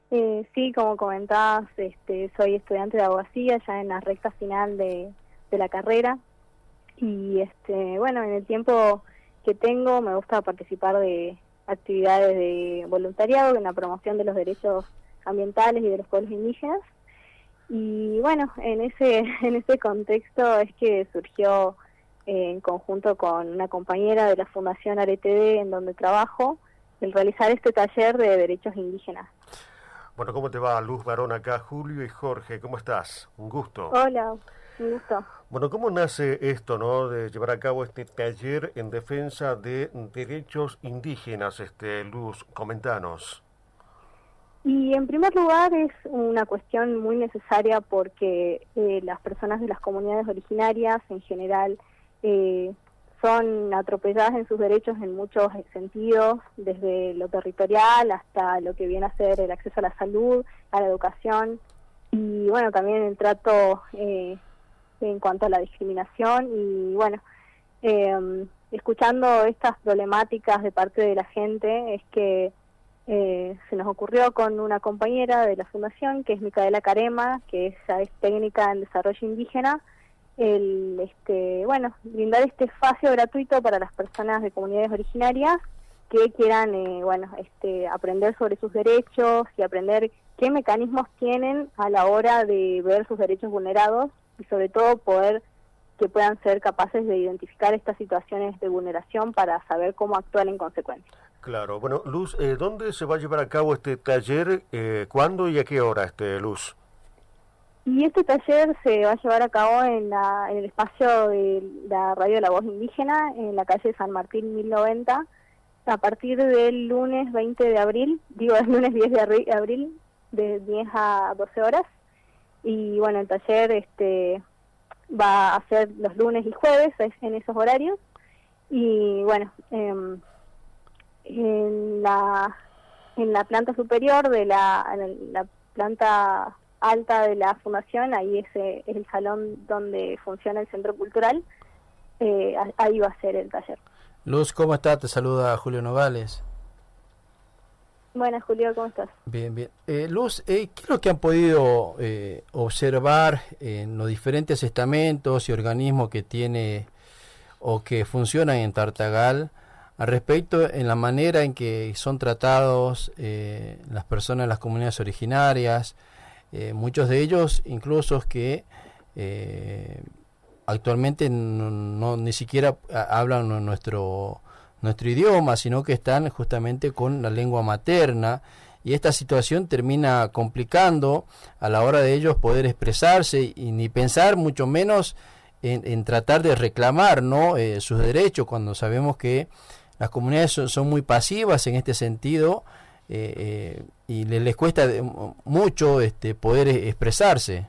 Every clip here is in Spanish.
Sí, como comentabas, soy estudiante de abogacía ya en la recta final de la carrera y bueno, en el tiempo que tengo me gusta participar de actividades de voluntariado en la promoción de los derechos ambientales y de los pueblos indígenas. Y bueno, en ese en ese contexto es que surgió en conjunto con una compañera de la Fundación ARETD en donde trabajo el realizar este taller de derechos indígenas. Bueno, ¿cómo te va, Luz Barón? Acá, Julio y Jorge, ¿cómo estás? Un gusto. Hola, un gusto. Bueno, ¿cómo nace esto, no, de llevar a cabo este taller en defensa de derechos indígenas, Luz? Comentanos. Y en primer lugar es una cuestión muy necesaria porque las personas de las comunidades originarias en general son atropelladas en sus derechos en muchos sentidos, desde lo territorial hasta lo que viene a ser el acceso a la salud, a la educación y bueno, también el trato en cuanto a la discriminación y bueno, escuchando estas problemáticas de parte de la gente es que se nos ocurrió con una compañera de la fundación que es Micaela Carema, que ella es técnica en desarrollo indígena, el bueno, brindar este espacio gratuito para las personas de comunidades originarias que quieran bueno, aprender sobre sus derechos y aprender qué mecanismos tienen a la hora de ver sus derechos vulnerados y sobre todo poder que puedan ser capaces de identificar estas situaciones de vulneración para saber cómo actuar en consecuencia. Claro, bueno, Luz, ¿dónde se va a llevar a cabo este taller? ¿Cuándo y a qué hora, Luz? Y este taller se va a llevar a cabo en el espacio de la Radio de la Voz Indígena, en la calle San Martín 1090, a partir del lunes 20 de abril, digo, el lunes 10 de abril, de 10 a 12 horas. Y bueno, el taller va a ser los lunes y jueves en esos horarios. Y bueno, en la planta superior de la planta alta de la fundación, ahí es el salón donde funciona el centro cultural, ahí va a ser el taller. Luz, ¿cómo estás? Te saluda Julio Nogales. Buenas, Julio, ¿cómo estás? Bien, bien. Luz, ¿qué es lo que han podido observar en los diferentes estamentos y organismos que tiene o que funcionan en Tartagal al respecto en la manera en que son tratados las personas de las comunidades originarias? Muchos de ellos incluso que actualmente no ni siquiera hablan nuestro idioma, sino que están justamente con la lengua materna, y esta situación termina complicando a la hora de ellos poder expresarse y ni pensar mucho menos en tratar de reclamar, ¿no? Sus derechos, cuando sabemos que las comunidades son muy pasivas en este sentido, y les cuesta mucho poder expresarse.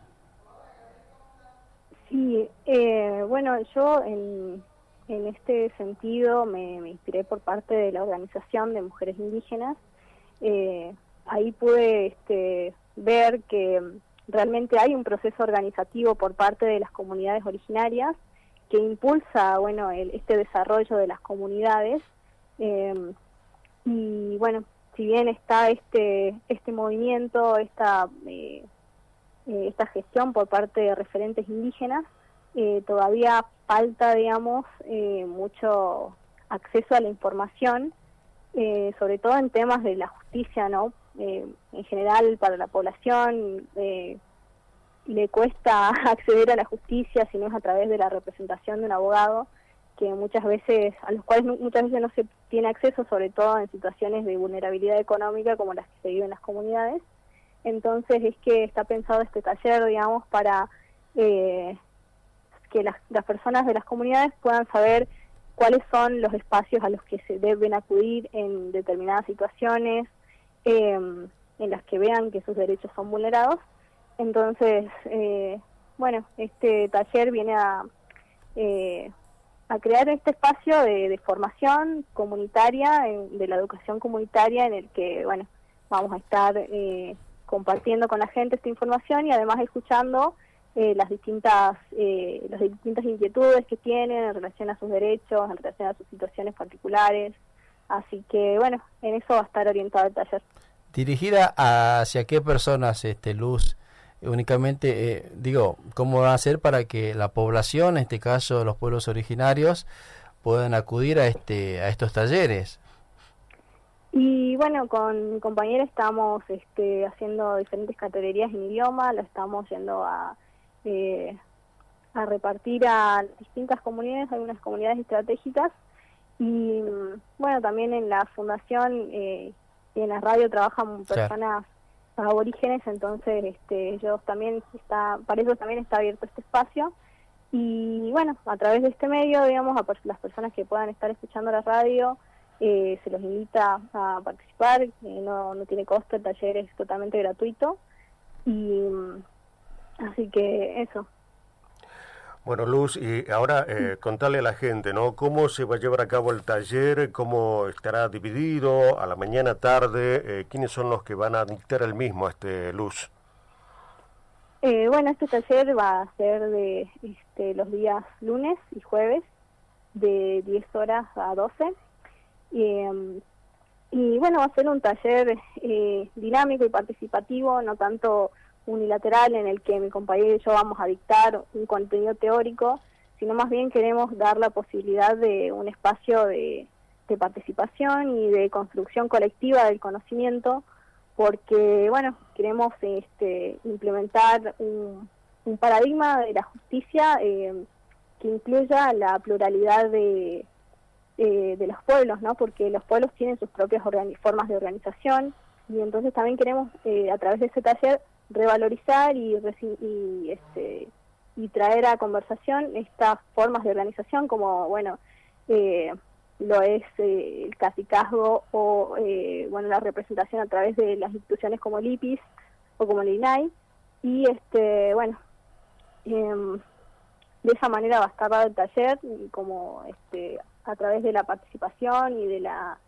Sí, bueno, yo en este sentido me inspiré por parte de la Organización de Mujeres Indígenas. Ahí pude ver que realmente hay un proceso organizativo por parte de las comunidades originarias que impulsa, bueno, este desarrollo de las comunidades. Y bueno, si bien está este movimiento, esta gestión por parte de referentes indígenas, todavía falta, digamos, mucho acceso a la información, sobre todo en temas de la justicia, ¿no? En general, para la población le cuesta acceder a la justicia si no es a través de la representación de un abogado, que muchas veces, a los cuales muchas veces no se tiene acceso, sobre todo en situaciones de vulnerabilidad económica como las que se viven en las comunidades. Entonces es que está pensado este taller, digamos, para que las personas de las comunidades puedan saber cuáles son los espacios a los que se deben acudir en determinadas situaciones, en las que vean que sus derechos son vulnerados. Entonces, bueno, este taller viene a crear este espacio de formación comunitaria, de la educación comunitaria, en el que, bueno, vamos a estar compartiendo con la gente esta información y además escuchando las distintas inquietudes que tienen en relación a sus derechos, en relación a sus situaciones particulares. Así que, bueno, en eso va a estar orientado el taller. ¿Dirigida hacia qué personas, Luz? Únicamente, ¿cómo va a ser para que la población, en este caso los pueblos originarios, puedan acudir a estos talleres? Y bueno, con mi compañera estamos haciendo diferentes categorías en idioma, lo estamos yendo a repartir a distintas comunidades, algunas comunidades estratégicas, y bueno, también en la fundación y en la radio trabajan personas aborígenes, entonces ellos también para ellos también está abierto este espacio, y bueno, a través de este medio, digamos, a las personas que puedan estar escuchando la radio, se los invita a participar, no tiene costo, el taller es totalmente gratuito, y así que eso. Bueno, Luz, y ahora contarle a la gente, ¿no? ¿Cómo se va a llevar a cabo el taller? ¿Cómo estará dividido? ¿A la mañana, tarde? ¿Quiénes son los que van a dictar el mismo, Luz? Bueno, este taller va a ser de los días lunes y jueves, de 10 horas a 12. Y bueno, va a ser un taller dinámico y participativo, no tanto unilateral en el que mi compañero y yo vamos a dictar un contenido teórico, sino más bien queremos dar la posibilidad de un espacio de participación y de construcción colectiva del conocimiento, porque bueno, queremos implementar un paradigma de la justicia que incluya la pluralidad de los pueblos, ¿no? Porque los pueblos tienen sus propias formas de organización, y entonces también queremos a través de ese taller revalorizar y traer a conversación estas formas de organización, como bueno lo es el cacicazgo o la representación a través de las instituciones como el IPIS o como el INAI, y de esa manera va a estar dado el taller, y como a través de la participación y de la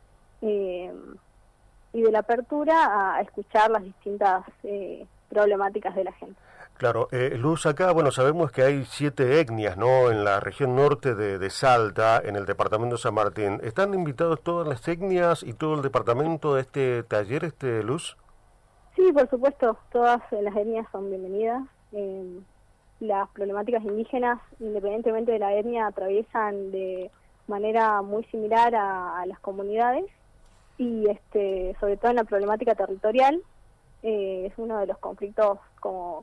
apertura a escuchar las distintas problemáticas de la gente. Claro, Luz, acá, bueno, sabemos que hay 7 etnias, ¿no?, en la región norte de Salta, en el departamento de San Martín. ¿Están invitados todas las etnias y todo el departamento a este taller, Luz? Sí, por supuesto, todas las etnias son bienvenidas. Las problemáticas indígenas, independientemente de la etnia, atraviesan de manera muy similar a las comunidades, y sobre todo en la problemática territorial, es uno de los conflictos como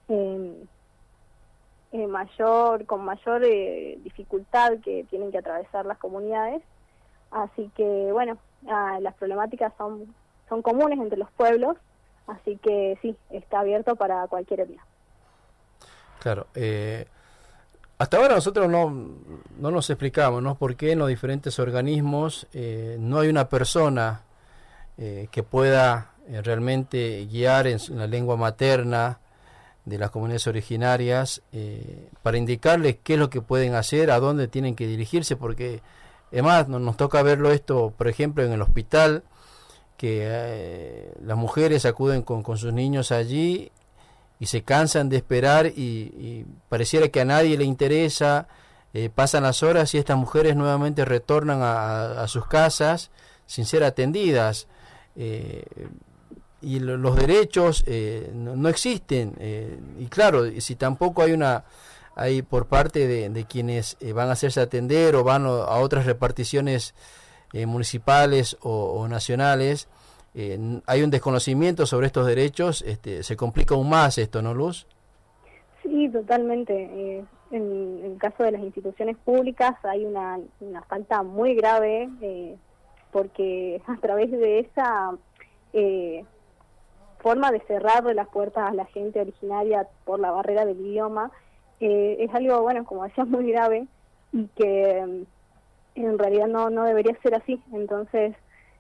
con mayor dificultad que tienen que atravesar las comunidades. Así que bueno, las problemáticas son comunes entre los pueblos, así que sí, está abierto para cualquier etnia. Claro, hasta ahora nosotros no nos explicamos, ¿no?, por qué en los diferentes organismos no hay una persona que pueda realmente guiar en la lengua materna de las comunidades originarias, para indicarles qué es lo que pueden hacer, a dónde tienen que dirigirse, porque además nos toca verlo esto, por ejemplo, en el hospital, que las mujeres acuden con sus niños allí y se cansan de esperar, y pareciera que a nadie le interesa, pasan las horas y estas mujeres nuevamente retornan a sus casas sin ser atendidas, y los derechos no existen, y claro, si tampoco hay por parte de quienes van a hacerse atender o van a otras reparticiones municipales o nacionales, hay un desconocimiento sobre estos derechos, se complica aún más esto, ¿no, Luz? Sí, totalmente. En el caso de las instituciones públicas hay una falta muy grave, porque a través de esa forma de cerrar las puertas a la gente originaria por la barrera del idioma, es algo, bueno, como decía, muy grave, y que en realidad no debería ser así. Entonces,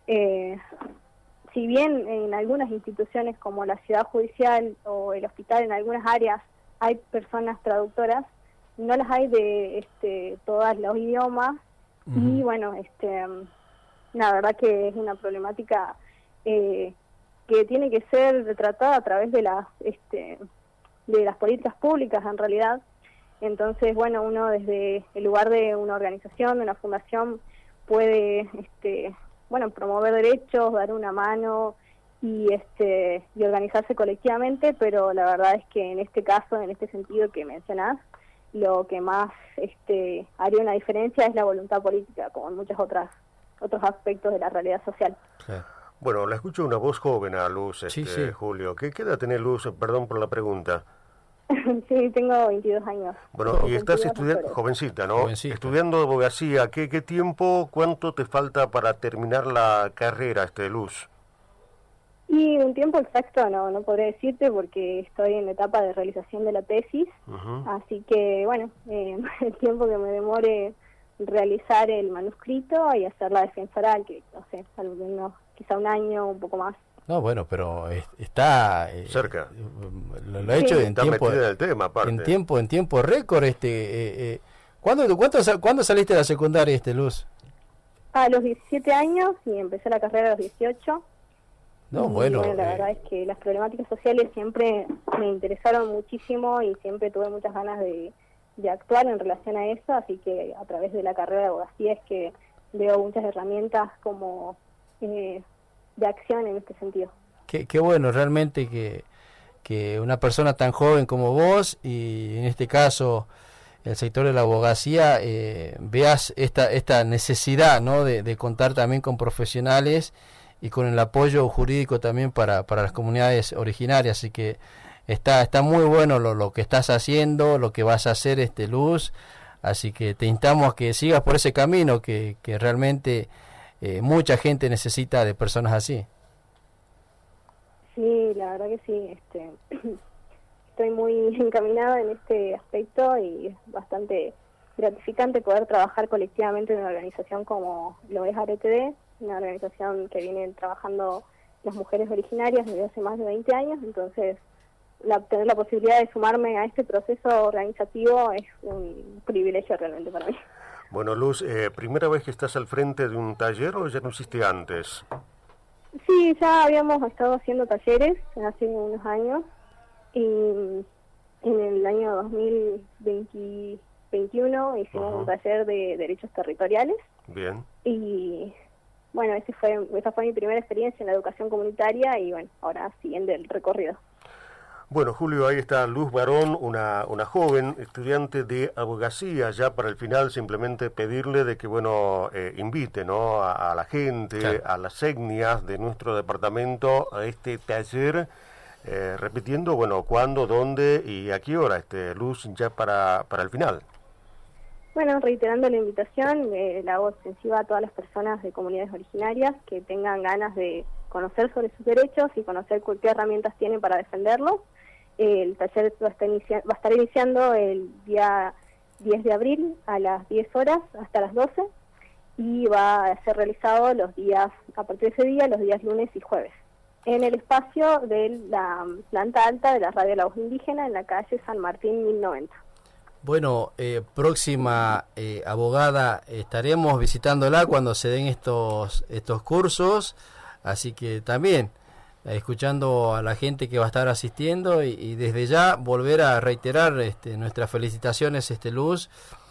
si bien en algunas instituciones como la ciudad judicial o el hospital, en algunas áreas hay personas traductoras, no las hay de todos los idiomas. Y bueno, la verdad que es una problemática que tiene que ser tratada a través de las políticas públicas, en realidad. Entonces, bueno, uno desde el lugar de una organización, de una fundación, puede promover derechos, dar una mano y organizarse colectivamente, pero la verdad es que en este caso, en este sentido que mencionás, lo que más haría una diferencia es la voluntad política, como en muchos otros aspectos de la realidad social. Claro. Bueno, la escucho una voz joven a Luz, Sí. Julio. ¿Qué edad tenés, Luz? Perdón por la pregunta. Sí, tengo 22 años. Bueno, y estás estudiando, jovencita, ¿no? Jovencita. Estudiando abogacía. ¿Qué tiempo, cuánto te falta para terminar la carrera, Luz? Y un tiempo exacto no podré decirte porque estoy en la etapa de realización de la tesis, así que bueno, el tiempo que me demore realizar el manuscrito y hacer la defensa oral, que no sé, quizá un año, un poco más. No, bueno, pero está cerca. Lo ha hecho en tiempo, metida en el tema, aparte. en tiempo récord. ¿Cuándo saliste de la secundaria, Luz? A los 17 años y empecé la carrera a los 18. No, y, bueno, la verdad es que las problemáticas sociales siempre me interesaron muchísimo y siempre tuve muchas ganas de actuar en relación a eso, así que a través de la carrera de abogacía es que veo muchas herramientas como de acción en este sentido. Qué bueno realmente que una persona tan joven como vos, y en este caso el sector de la abogacía, veas esta necesidad, ¿no?, de contar también con profesionales y con el apoyo jurídico también para las comunidades originarias. Así que está muy bueno lo que estás haciendo, lo que vas a hacer, Luz. Así que te instamos a que sigas por ese camino, que realmente mucha gente necesita de personas así. Sí, la verdad que sí. Estoy muy encaminada en este aspecto y es bastante gratificante poder trabajar colectivamente en una organización como lo es ARETD, una organización que viene trabajando las mujeres originarias desde hace más de 20 años, entonces tener la posibilidad de sumarme a este proceso organizativo es un privilegio realmente para mí. Bueno, Luz, ¿primera vez que estás al frente de un taller o ya no hiciste antes? Sí, ya habíamos estado haciendo talleres hace unos años y en el año 2021 hicimos un taller de derechos territoriales. Bien. Y bueno, esa fue mi primera experiencia en la educación comunitaria y bueno, ahora siguiendo el recorrido. Bueno, Julio, ahí está Luz Barón, una joven estudiante de abogacía. Ya para el final simplemente pedirle de que, bueno, invite, ¿no?, a la gente, claro, a las etnias de nuestro departamento a este taller, repitiendo, bueno, cuándo, dónde y a qué hora, Luz, ya para el final. Bueno, reiterando la invitación, la hago extensiva a todas las personas de comunidades originarias que tengan ganas de conocer sobre sus derechos y conocer qué herramientas tienen para defenderlos. El taller va a estar iniciando el día 10 de abril a las 10 horas hasta las 12 y va a ser realizado a partir de ese día, los días lunes y jueves, en el espacio de la planta alta de la Radio La Voz Indígena en la calle San Martín 1090. Bueno, próxima abogada, estaremos visitándola cuando se den estos cursos, así que también escuchando a la gente que va a estar asistiendo y desde ya volver a reiterar nuestras felicitaciones, Luz,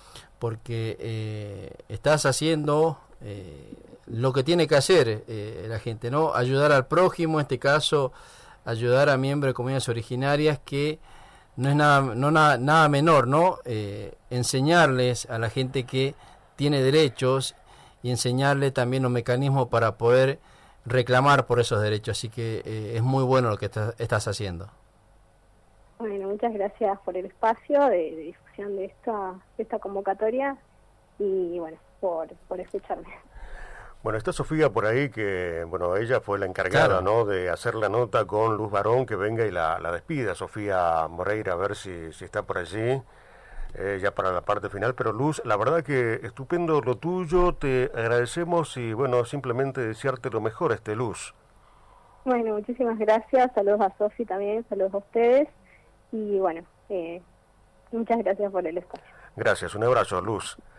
porque estás haciendo lo que tiene que hacer la gente, ¿no? Ayudar al prójimo, en este caso ayudar a miembros de comunidades originarias, que no es nada menor, ¿no? Enseñarles a la gente que tiene derechos y enseñarle también los mecanismos para poder reclamar por esos derechos. Así que es muy bueno lo que estás haciendo. Bueno, muchas gracias por el espacio de difusión de esta convocatoria y bueno, por escucharme. Bueno, está Sofía por ahí, que bueno, ella fue la encargada, claro, ¿no?, de hacer la nota con Luz Barón, que venga y la despida. Sofía Moreira, a ver si está por allí, ya para la parte final. Pero Luz, la verdad que estupendo lo tuyo, te agradecemos y bueno, simplemente desearte lo mejor, Luz. Bueno, muchísimas gracias, saludos a Sofi también, saludos a ustedes y bueno, muchas gracias por el espacio. Gracias, un abrazo, Luz.